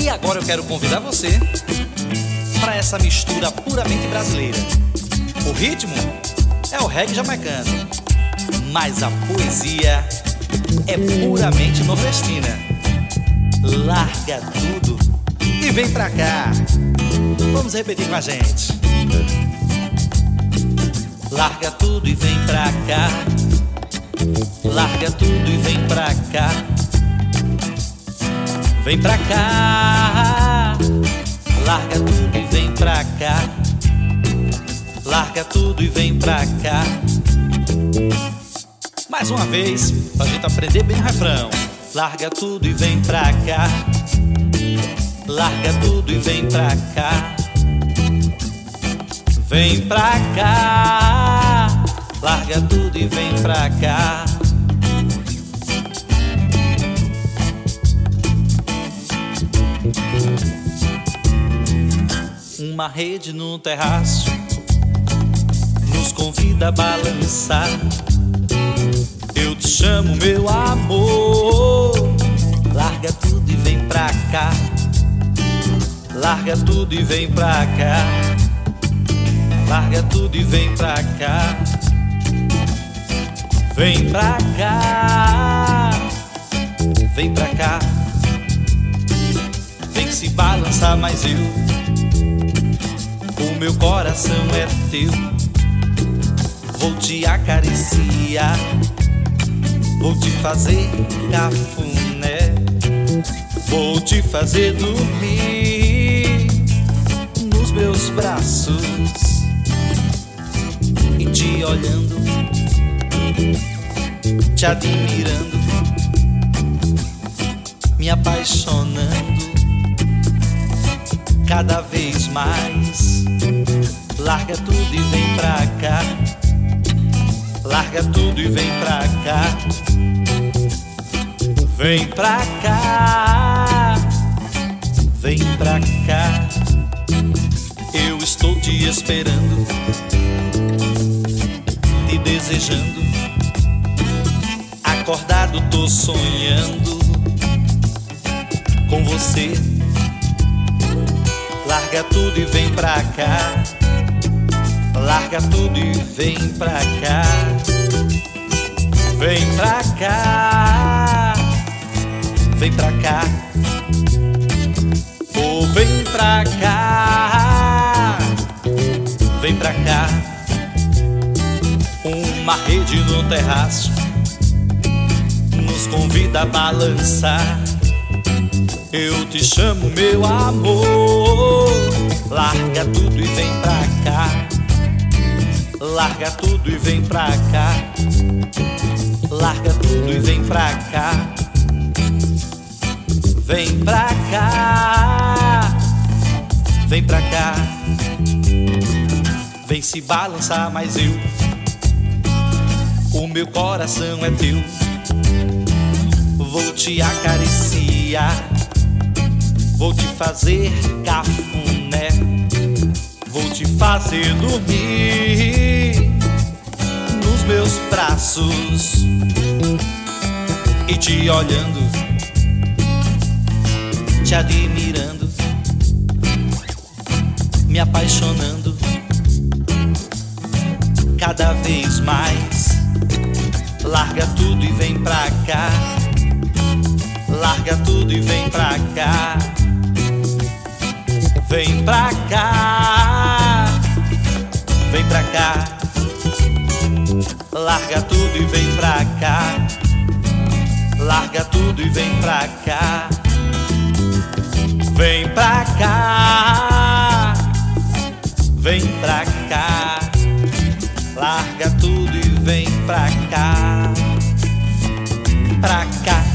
E agora eu quero convidar você para essa mistura puramente brasileira. O ritmo é o reggae jamaicano, mas a poesia é puramente nordestina. Larga tudo e vem pra cá. Vamos repetir com a gente. Larga tudo e vem pra cá. Larga tudo e vem pra cá. Vem pra cá. Larga tudo e vem pra cá. Larga tudo e vem pra cá. Mais uma vez, pra gente aprender bem o refrão. Larga tudo e vem pra cá. Larga tudo e vem pra cá. Vem pra cá. Larga tudo e vem pra cá. Uma rede no terraço nos convida a balançar. Eu te chamo, meu amor. Larga tudo e vem pra cá. Larga tudo e vem pra cá. Larga tudo e vem pra cá. Vem pra cá. Vem pra cá. Vem se balançar, mas o meu coração é teu. Vou te acariciar. Vou te fazer cafuné. Vou te fazer dormir nos meus braços. E te olhando, te admirando, me apaixonando cada vez mais. Larga tudo e vem pra cá. Larga tudo e vem pra cá. Vem pra cá. Vem pra cá. Eu estou te esperando, te desejando. Acordado tô sonhando com você. Larga tudo e vem pra cá. Larga tudo e vem pra cá. Vem pra cá. Vem pra cá. Oh, vem pra cá. Vem pra cá. Uma rede no terraço nos convida a balançar. Eu te chamo, meu amor. Larga tudo e vem pra cá. Larga tudo e vem pra cá. Larga tudo e vem pra cá. Vem pra cá. Vem pra cá. Vem se balançar, mas o meu coração é teu. Vou te acariciar. Vou te fazer cafuné. Vou te fazer dormir nos meus braços. E te olhando, te admirando, me apaixonando cada vez mais. Larga tudo e vem pra cá. Larga tudo e vem pra cá. Vem pra cá. Vem pra cá. Larga tudo e vem pra cá. Larga tudo e vem pra cá. Vem pra cá. Vem pra cá. Larga tudo e vem pra cá. Pra cá.